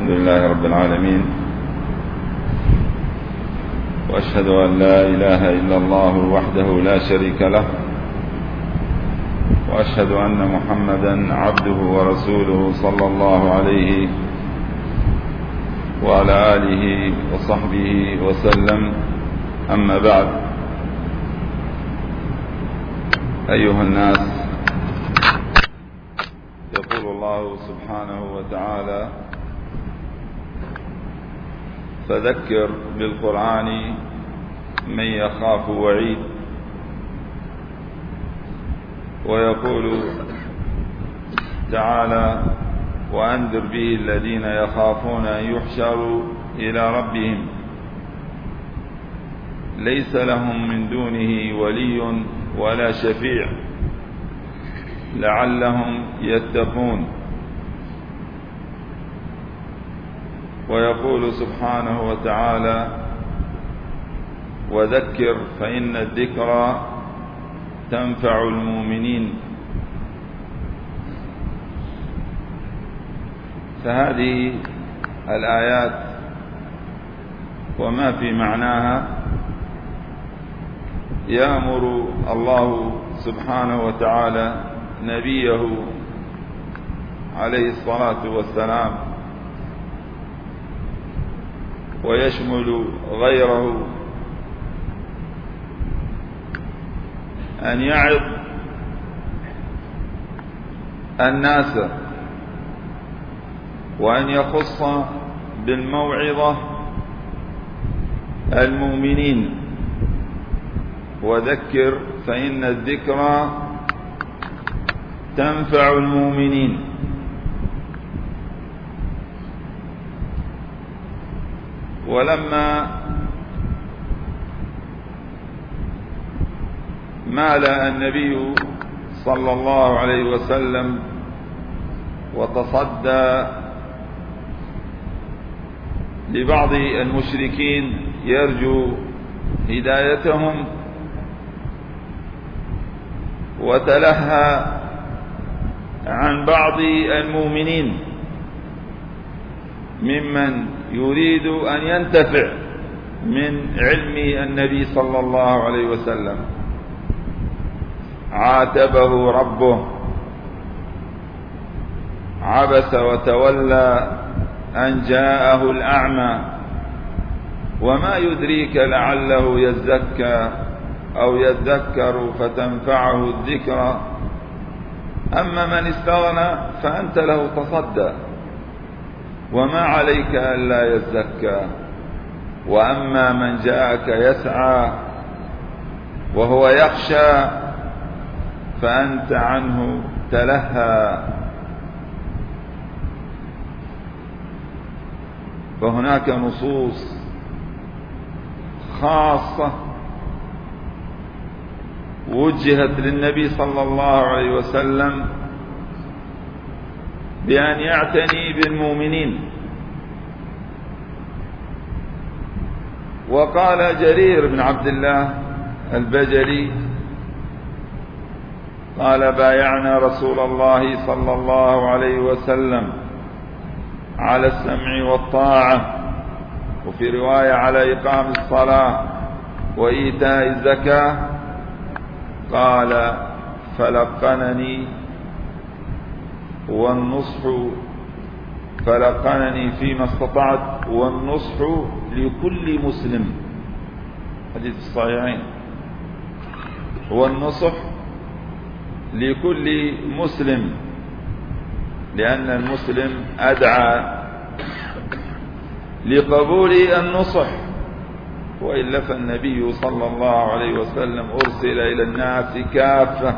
الحمد لله رب العالمين، وأشهد أن لا إله إلا الله وحده لا شريك له، وأشهد أن محمدا عبده ورسوله صلى الله عليه وعلى آله وصحبه وسلم. أما بعد، أيها الناس، يقول الله سبحانه وتعالى: فذكر بالقرآن من يخاف وعيد. ويقول تعالى: وأنذر به الذين يخافون أن يحشروا إلى ربهم ليس لهم من دونه ولي ولا شفيع لعلهم يتقون. ويقول سبحانه وتعالى: وذكر فإن الذكرى تنفع المؤمنين. فهذه الآيات وما في معناها يأمر الله سبحانه وتعالى نبيه عليه الصلاة والسلام، ويشمل غيره، أن يعظ الناس وأن يخص بالموعظة المؤمنين. وذكر فإن الذكرى تنفع المؤمنين. ولما مال النبي صلى الله عليه وسلم وتصدى لبعض المشركين يرجو هدايتهم، وتلهى عن بعض المؤمنين ممن يريد أن ينتفع من علم النبي صلى الله عليه وسلم، عاتبه ربه: عبس وتولى أن جاءه الأعمى وما يدريك لعله يزكى أو يذكر فتنفعه الذكرى. أما من استغنى فأنت له تصدى وما عليك ألا يزكى. وأما من جاءك يسعى وهو يخشى فأنت عنه تلهى. فهناك نصوص خاصة وجهت للنبي صلى الله عليه وسلم بأن يعتني بالمؤمنين. وقال جرير بن عبد الله البجلي قال: بايعنا رسول الله صلى الله عليه وسلم على السمع والطاعة، وفي رواية على إقام الصلاة وإيتاء الزكاة. قال: فلقنني فيما استطعت والنصح لكل مسلم. حديث الصحيحين. والنصح لكل مسلم، لأن المسلم أدعى لقبول النصح، وإلا فالنبي صلى الله عليه وسلم أرسل إلى الناس كافة،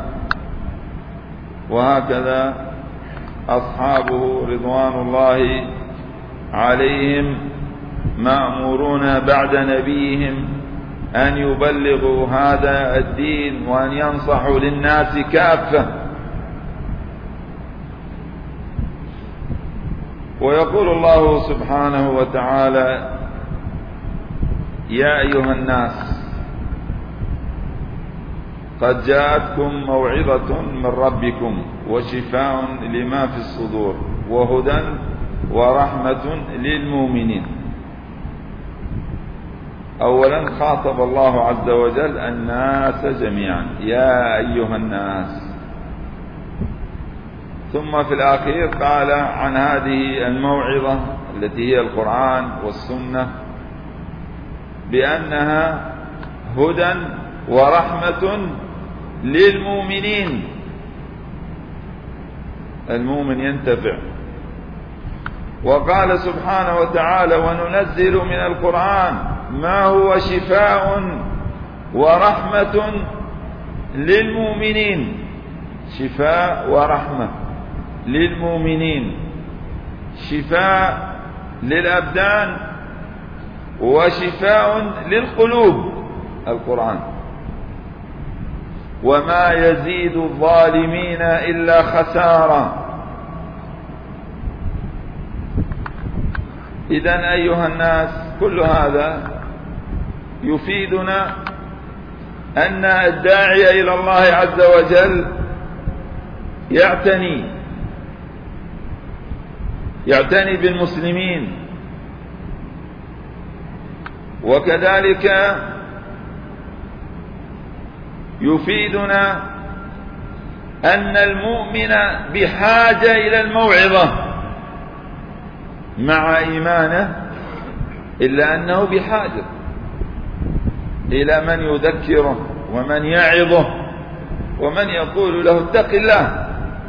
وهكذا أصحابه رضوان الله عليهم مأمورون بعد نبيهم أن يبلغوا هذا الدين وأن ينصحوا للناس كافة. ويقول الله سبحانه وتعالى: يا أيها الناس قد جاءتكم موعظة من ربكم وشفاء لما في الصدور وهدى ورحمة للمؤمنين. أولا خاطب الله عز وجل الناس جميعا، يا أيها الناس. ثم في الأخير قال عن هذه الموعظة التي هي القرآن والسنة بأنها هدى ورحمة للمؤمنين. المؤمن ينتفع. وقال سبحانه وتعالى وننزل من القرآن ما هو شفاء ورحمة للمؤمنين. شفاء ورحمة للمؤمنين، شفاء للأبدان وشفاء للقلوب القرآن. وما يزيد الظالمين إلا خسارة. إذن أيها الناس، كل هذا يفيدنا أن الداعي إلى الله عز وجل يعتني بالمسلمين. وكذلك يفيدنا أن المؤمن بحاجة إلى الموعظة مع إيمانه، إلا أنه بحاجة إلى من يذكره ومن يعظه ومن يقول له اتق الله.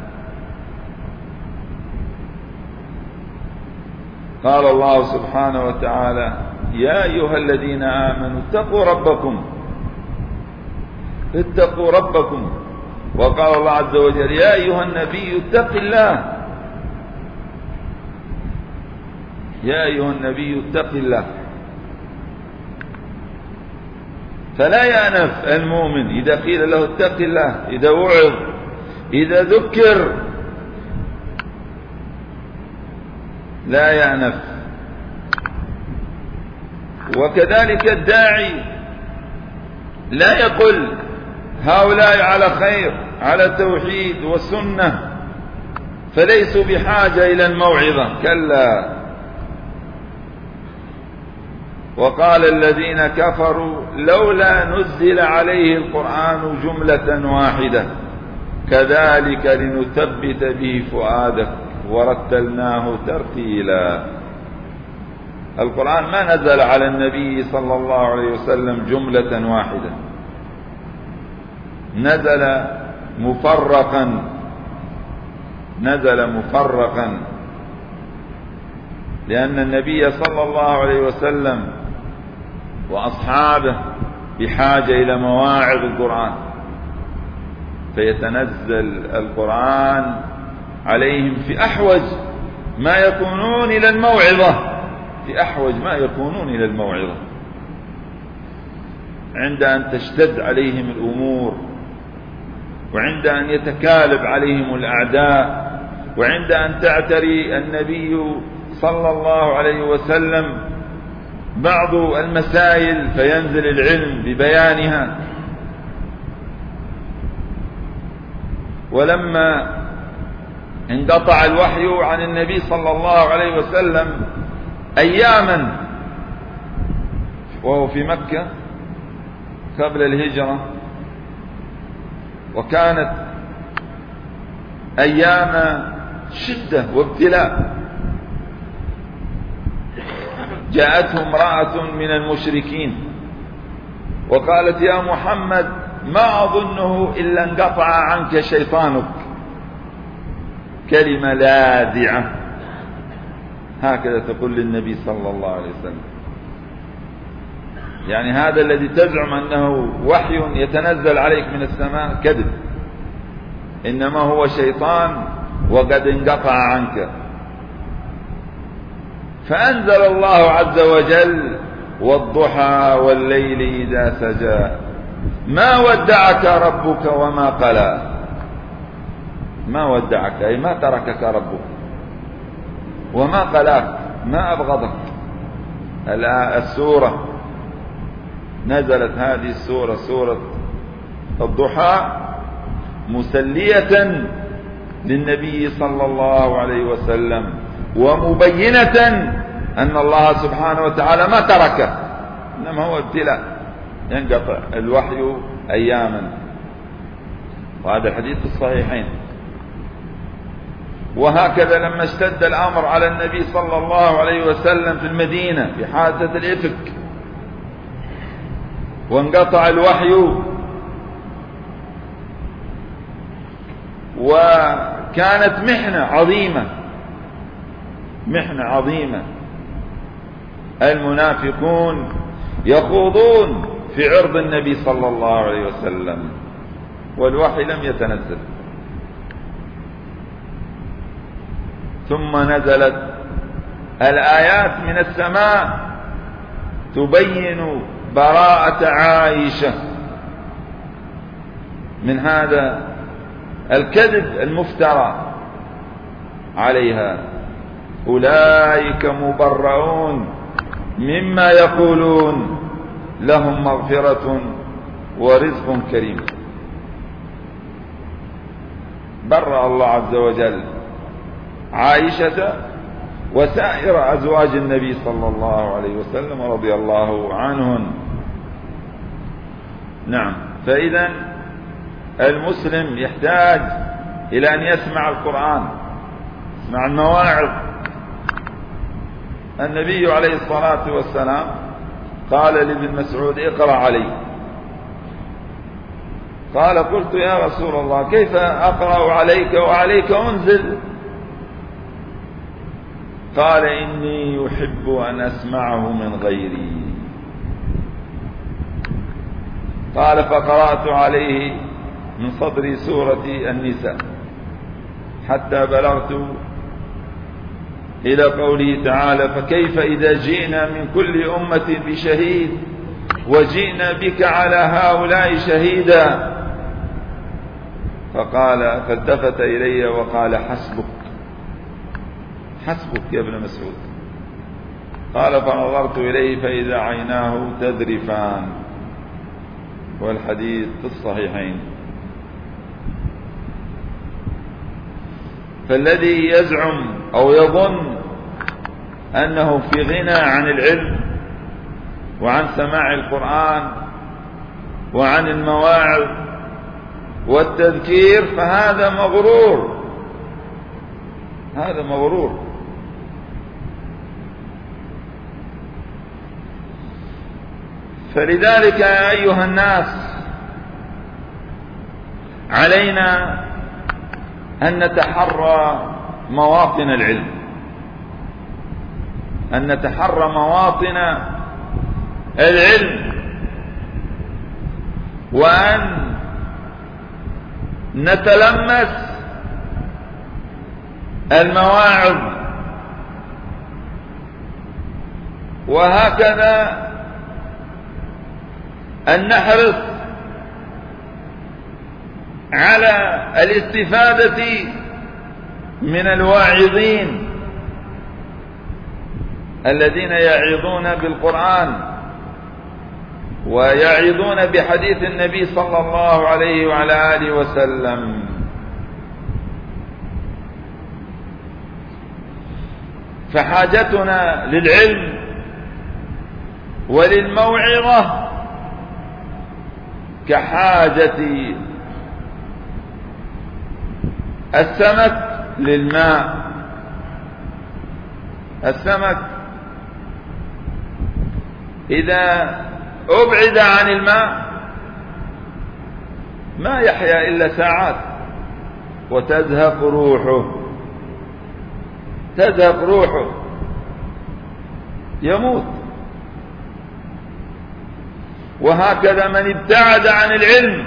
قال الله سبحانه وتعالى يا أيها الذين آمنوا اتقوا ربكم. وقال الله عز وجل يا أيها النبي اتق الله. يا أيها النبي اتق الله. فلا يأنف المؤمن إذا قيل له اتق الله، إذا وعظ، إذا ذكر، لا يأنف. وكذلك الداعي لا يقول هؤلاء على خير، على توحيد وسنة، فليسوا بحاجة إلى الموعظة، كلا. وقال الذين كفروا لولا نزل عليه القرآن جملة واحدة كذلك لنثبت به فؤادك ورتلناه ترتيلا. القرآن ما نزل على النبي صلى الله عليه وسلم جملة واحدة، نزل مفرقا، لأن النبي صلى الله عليه وسلم وأصحابه بحاجة إلى مواعظ القرآن، فيتنزل القرآن عليهم في أحوج ما يكونون إلى الموعظة، عند أن تشتد عليهم الأمور، وعند أن يتكالب عليهم الأعداء، وعند أن تعتري النبي صلى الله عليه وسلم بعض المسائل فينزل العلم ببيانها. ولما انقطع الوحي عن النبي صلى الله عليه وسلم أياما وهو في مكة قبل الهجرة، وكانت أيام شدة وابتلاء، جاءته امرأة من المشركين وقالت يا محمد ما أظنه إلا انقطع عنك شيطانك. كلمة لاذعة هكذا تقول للنبي صلى الله عليه وسلم، يعني هذا الذي تزعم أنه وحي يتنزل عليك من السماء كذب، إنما هو شيطان وقد انقطع عنك. فأنزل الله عز وجل والضحى والليل إذا سجى ما ودعك ربك وما قلى. ما ودعك أي ما تركك ربك، وما قلاك ما أبغضك. السورة نزلت هذه السورة سورة الضحى مسلية للنبي صلى الله عليه وسلم، ومبينة أن الله سبحانه وتعالى ما تركه، إنما هو ابتلاء، ينقطع الوحي أياما. وهذا الحديث في الصحيحين. وهكذا لما اشتد الأمر على النبي صلى الله عليه وسلم في المدينة في حادثة الإفك وانقطع الوحي، وكانت محنة عظيمة، المنافقون يخوضون في عرض النبي صلى الله عليه وسلم والوحي لم يتنزل. ثم نزلت الآيات من السماء تبين براءة عائشة من هذا الكذب المفترى عليها. أولئك مبرؤون مما يقولون لهم مغفرة ورزق كريم. برأ الله عز وجل عائشة وسائر أزواج النبي صلى الله عليه وسلم رضي الله عنهن. نعم. فإذا المسلم يحتاج إلى أن يسمع القرآن، يسمع المواعظ. النبي عليه الصلاة والسلام قال لابن مسعود: اقرأ علي. قال: قلت يا رسول الله كيف أقرأ عليك وعليك أنزل؟ قال: إني يحب أن أسمعه من غيري. قال: فقرأت عليه من صدر سورة النساء حتى بلغت إلى قوله تعالى: فكيف إذا جئنا من كل أمة بشهيد وجئنا بك على هؤلاء شهيدا. فقال فالتفت إلي وقال: حسبك يا ابن مسعود. قال: فنظرت إليه فإذا عيناه تذرفان. والحديث في الصحيحين. فالذي يزعم أو يظن أنه في غنى عن العلم وعن سماع القرآن وعن المواعظ والتذكير فهذا مغرور، هذا مغرور. فلذلك يا أيها الناس علينا أن نتحرى مواطن العلم، أن نتحرى مواطن العلم، وأن نتلمس المواعظ. وهكذا أن نحرص على الاستفادة من الواعظين الذين يعظون بالقرآن ويعظون بحديث النبي صلى الله عليه وعلى آله وسلم. فحاجتنا للعلم وللموعظة كحاجة السمك للماء. السمك إذا أبعد عن الماء ما يحيا إلا ساعات وتزهق روحه، يموت. وهكذا من ابتعد عن العلم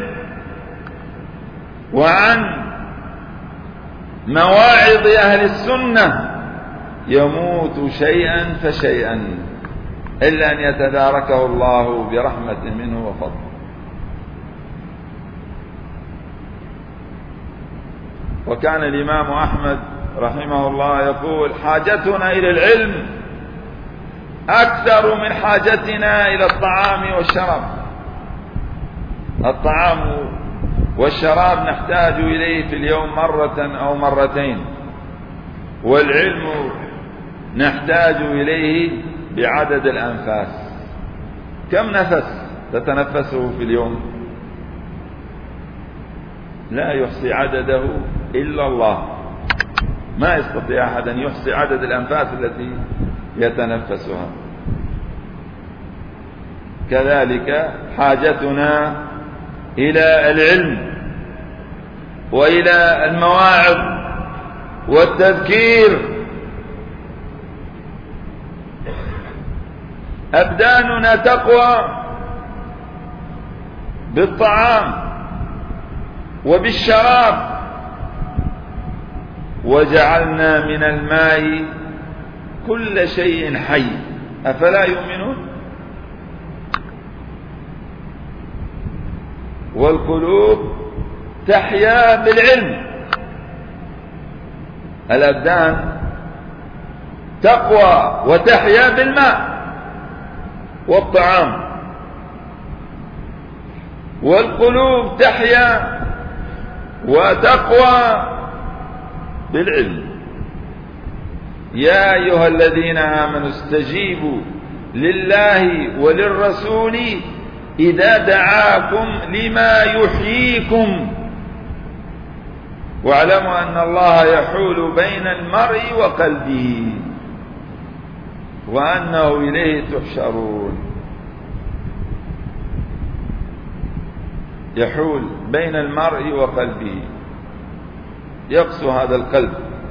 وعن مواعظ أهل السنة يموت شيئا فشيئا إلا أن يتداركه الله برحمة منه وفضل. وكان الإمام أحمد رحمه الله يقول: حاجتنا إلى العلم أكثر من حاجتنا إلى الطعام والشراب. الطعام والشراب نحتاج إليه في اليوم مرة أو مرتين، والعلم نحتاج إليه بعدد الأنفاس. كم نفس تتنفسه في اليوم؟ لا يحصي عدده إلا الله، ما يستطيع أحد أن يحصي عدد الأنفاس التي يتنفسها. كذلك حاجتنا إلى العلم وإلى المواعظ والتذكير. أبداننا تقوى بالطعام وبالشراب، وجعلنا من الماء كل شيء حي، أفلا يؤمنون؟ والقلوب تحيا بالعلم. الأبدان تقوى وتحيا بالماء والطعام، والقلوب تحيا وتقوى بالعلم. يا أيها الذين آمنوا استجيبوا لله وللرسول إذا دعاكم لما يحييكم واعلموا أن الله يحول بين المرء وقلبه وأنه إليه تحشرون. يحول بين المرء وقلبه، يقسو هذا القلب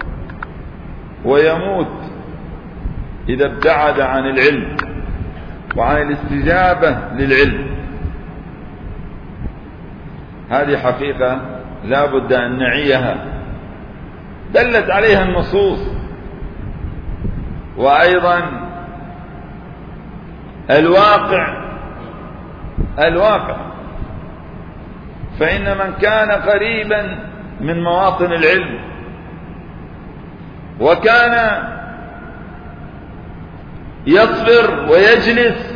ويموت إذا ابتعد عن العلم وعن الاستجابة للعلم. هذه حقيقة لا بد أن نعيها، دلت عليها النصوص، وأيضا الواقع. فإن من كان قريبا من مواطن العلم وكان يصبر ويجلس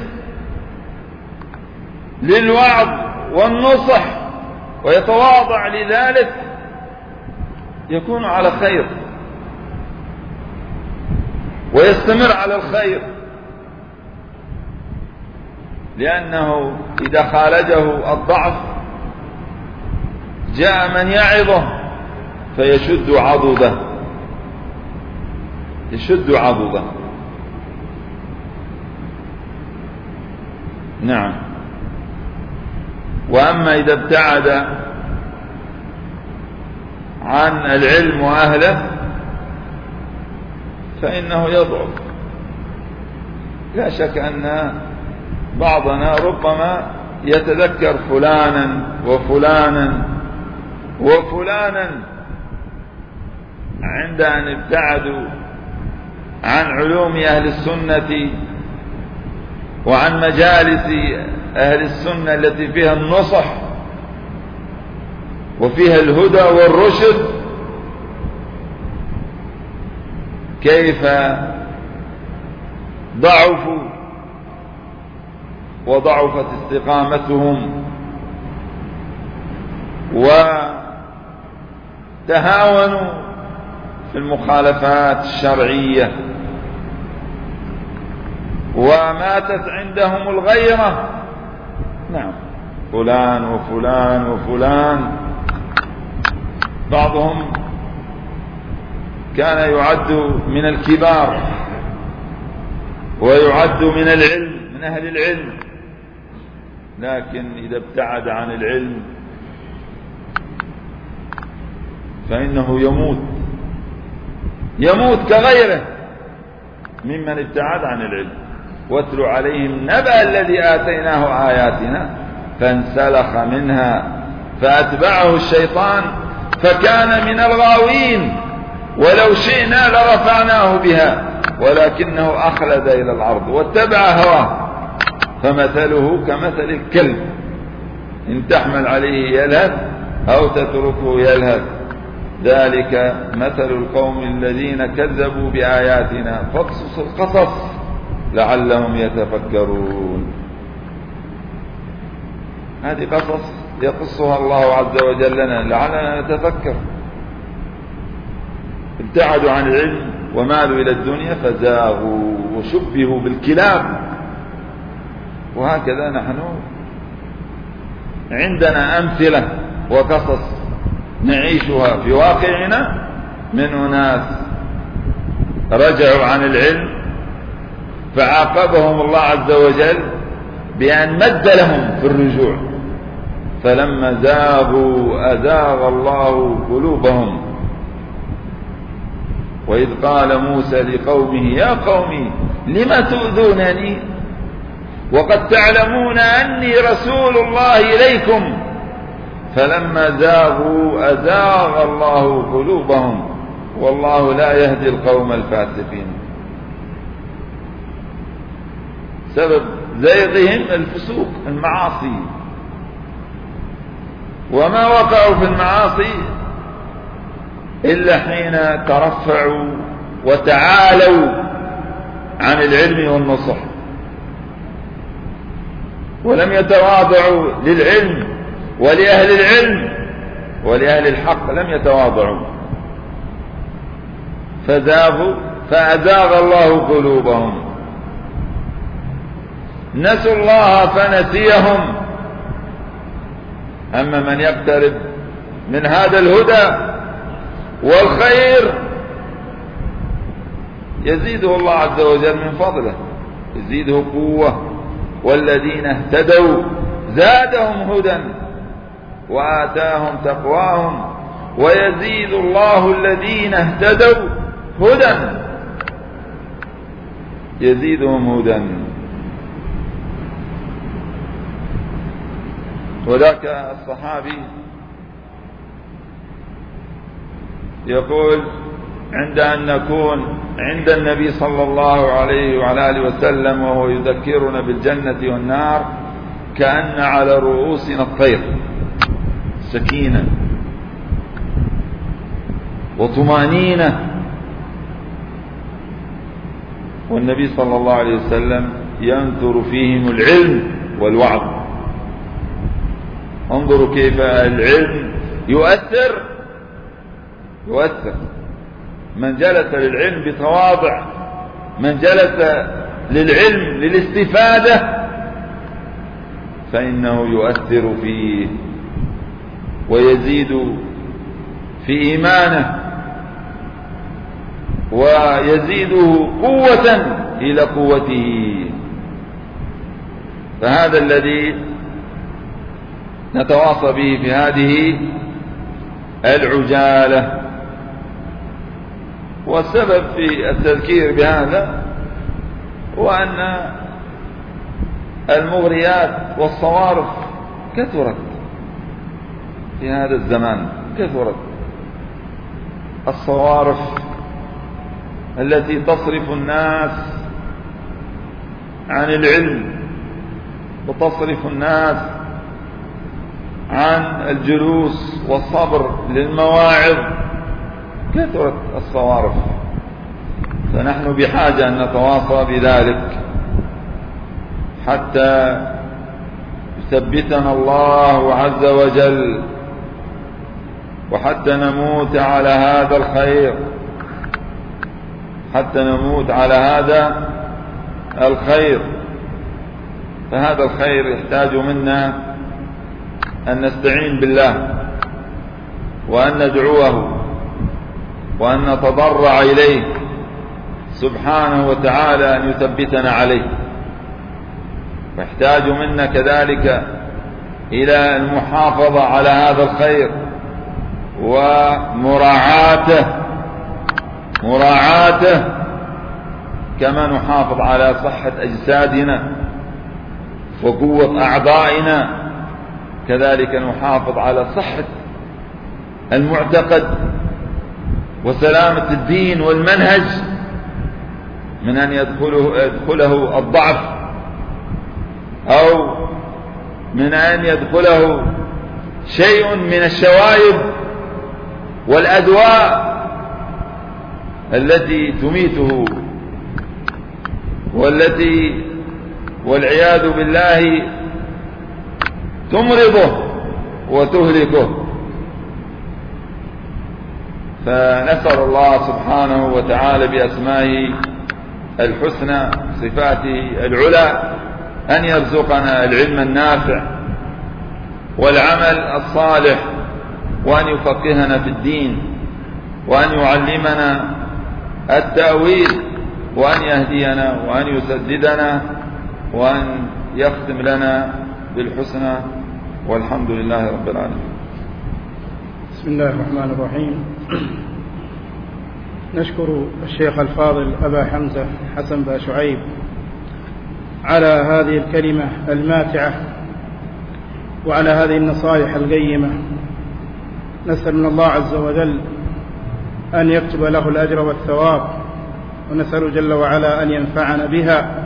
للوعظ والنصح ويتواضع لذلك يكون على خير ويستمر على الخير، لأنه إذا خالجه الضعف جاء من يعظه فيشد عضده. نعم. وأما إذا ابتعد عن العلم وأهله فإنه يضعف. لا شك أن بعضنا ربما يتذكر فلانا وفلانا عند أن ابتعدوا عن علوم أهل السنة وعن مجالس أهل السنة التي فيها النصح وفيها الهدى والرشد، كيف ضعفوا وضعفت استقامتهم وتهاونوا في المخالفات الشرعية وماتت عندهم الغيرة. نعم، فلان وفلان بعضهم كان يعد من الكبار ويعد من العلم، من أهل العلم، لكن إذا ابتعد عن العلم فإنه يموت كغيره ممن ابتعد عن العلم. واتل عليهم نبأ الذي آتيناه آياتنا فانسلخ منها فأتبعه الشيطان فكان من الغاوين ولو شئنا لرفعناه بها ولكنه أخلد إلى الأرض واتبع هواه فمثله كمثل الكلب إن تحمل عليه يلهث أو تتركه يلهث ذلك مثل القوم الذين كذبوا بآياتنا فاقصص القصص لعلهم يتفكرون. هذه قصص يقصها الله عز وجل لنا لعلنا نتفكر. ابتعدوا عن العلم ومالوا إلى الدنيا فزاغوا وشبهوا بالكلاب. وهكذا نحن عندنا أمثلة وقصص نعيشها في واقعنا من أناس رجعوا عن العلم فعاقبهم الله عز وجل بأن مد لهم في الرجوع، فلما زاغوا أزاغ الله قلوبهم. وإذ قال موسى لقومه يا قوم لم تؤذونني وقد تعلمون أني رسول الله إليكم فلما زاغوا أزاغ الله قلوبهم والله لا يهدي القوم الفاسقين. سبب زيغهم الفسوق المعاصي، وما وقعوا في المعاصي إلا حين ترفعوا وتعالوا عن العلم والنصح، ولم يتواضعوا للعلم ولأهل العلم ولأهل الحق، لم يتواضعوا فزاغوا فأزاغ الله قلوبهم. نسوا الله فنسيهم. أما من يقترب من هذا الهدى والخير يزيده الله عز وجل من فضله، يزيده قوة. والذين اهتدوا زادهم هدى وآتاهم تقواهم ويزيد الله الذين اهتدوا هدى، يزيدهم هدى. وذاك الصحابي يقول عند أن نكون عند النبي صلى الله عليه وعلى آله وسلم وهو يذكرنا بالجنة والنار كأن على رؤوسنا الطير، سكينة وطمأنينة. والنبي صلى الله عليه وسلم ينثر فيهم العلم والوعظ. انظروا كيف العلم يؤثر. من جلس للعلم بتواضع، من جلس للعلم للاستفادة فإنه يؤثر فيه ويزيد في إيمانه ويزيده قوة إلى قوته. فهذا الذي نتواصى به في هذه العجالة. والسبب في التذكير بهذا هو أن المغريات والصوارف كثرت في هذا الزمان، كثرت الصوارف التي تصرف الناس عن العلم وتصرف الناس عن الجلوس والصبر للمواعظ. كثرت الصوارف، فنحن بحاجة أن نتواصى بذلك حتى يثبتنا الله عز وجل وحتى نموت على هذا الخير، حتى نموت على هذا الخير. فهذا الخير يحتاج منا أن نستعين بالله وأن ندعوه وأن نتضرع إليه سبحانه وتعالى أن يثبتنا عليه. ويحتاج منا كذلك إلى المحافظة على هذا الخير ومراعاته كما نحافظ على صحة أجسادنا وقوة أعضائنا، كذلك نحافظ على صحة المعتقد وسلامة الدين والمنهج من أن يدخله الضعف أو من أن يدخله شيء من الشوائب والأدواء التي تميته والتي والعياذ بالله تمرضه وتهلكه. فنسأل الله سبحانه وتعالى بأسمائه الحسنى صفاته العلى أن يرزقنا العلم النافع والعمل الصالح، وأن يفقهنا في الدين، وأن يعلمنا التأويل، وأن يهدينا، وأن يسددنا، وأن يختم لنا بالحسنى، والحمد لله رب العالمين. بسم الله الرحمن الرحيم. نشكر الشيخ الفاضل أبا حمزة حسن با شعيب على هذه الكلمة الماتعة وعلى هذه النصائح القيمة. نسأل من الله عز وجل أن يكتب له الأجر والثواب، ونسأل جل وعلا أن ينفعنا بها